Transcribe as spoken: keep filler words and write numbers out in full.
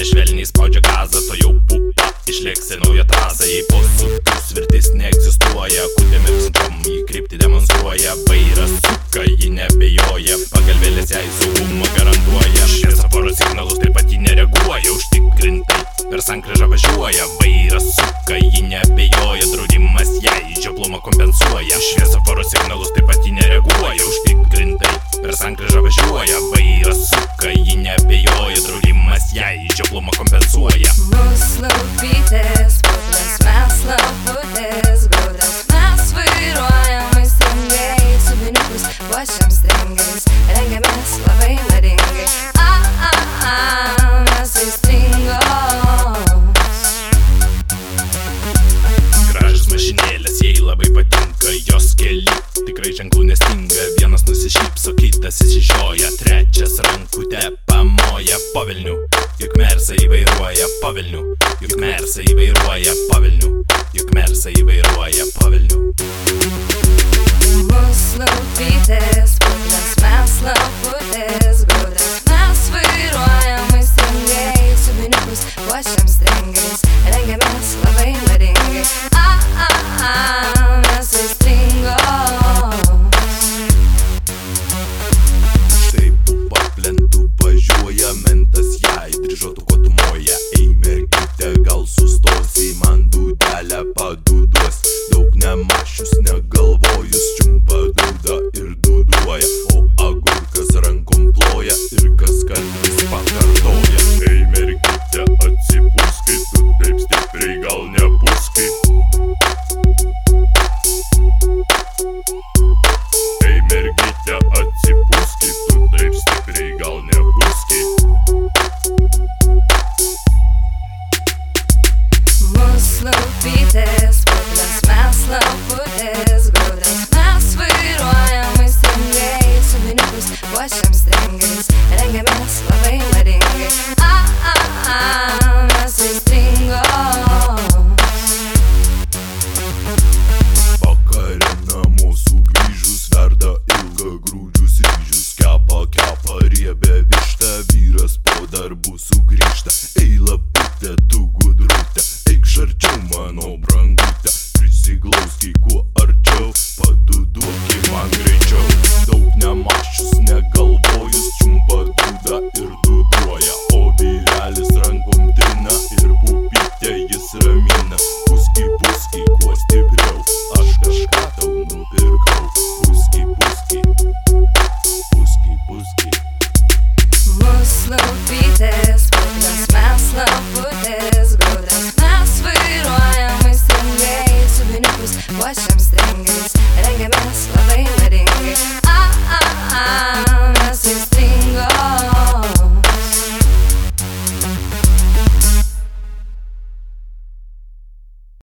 Laiptė švelniai spaudžia gazą, to jau pupa išlėks į naują trasą. Jei posūkius svirtis neegzistuoja, kutėme centrom į kryptį demonstruoja. Vairas suka, ji nebejoja, pagalvėlės jai saugumą garantuoja. Šviesoforo signalus taip pat ji nereaguoja, užtikrintai per sankryžą važiuoja. Vairas suka, ji nebejoja, draudimas jai žioplumą kompensuoja. Šviesoforo signalus taip pat ji nereaguoja, užtikrintai per sankryžą važiuoja. Vairas suka, ji nebejoja, draudimas jai žioplumą kompensuoja. Mus laupytės, putlas mes lauputės, gaudras mes vairuojam aistringai, subinikus puošiam stringais, rengiamės labai madingai. A, a, a, mes aistringos. Gražios mašinėlės, jai labai patinka, jos keli tikrai ženklų nestinga. Vienas nusišypso, kitas išsižioja, trečias rankutę pamoja. Po velnių, juk mersą įvairuoja, po velnių, juk mersą įvairuoja, po velnių, juk mersą įvairuoja, po velnių. Mus laupytės, putlas mes lauputės, gaudras mes vairuojam aistringai, subinikus puošiam stringais, rengiamės labai madingai. A, a, a, mes aistringos. Štai pupa plentu važiuoja, mentas jai dryžuotų kotumoja. Ei mergyte, gal sustosi, man dūdelę padūduos. Daug nemašius, negalvojus, čiumpa dūdą ir dūduoja. O agurkas rankom ploja ir kas kartais pakartoja. Ei mergyte, atsipūskai, tu taip stipriai gal nepūskai. Ei mergyte, atsipūskai, tu taip stipriai gal nepūskai. Mus laupytės, putlas mes lauputės, gaudras mes vairuojam aistringai, subinikus puošiam stringais, rengiamės labai madingai. A, a, a, mes aistringos. Vakare namo sugrįžus verda ilgagrūdžius ryžius. Kepa, kepa riebė vištą, vyras po darbų sugrįžta. Ei laputė, tu gudrutė, eikš arčiau mano brangutė. Prisiglauski kuo arčiau, paduduoki man greičiau. Daug nemašius, negalvojus, čiumpa dūdą ir dūduoja. O vyrelis rankom trina ir pupytę jis ramina. Puski, puski, kuo stipriau, aš kažką tau nupirkau. Puski, puski, puski, puski. Mus laupytės, putlas mes lauputės, gaudras mes vairuojam aistringai, subinikus puošiam stringais, rengiamės labai madingai. A, a, a, mes aistringai.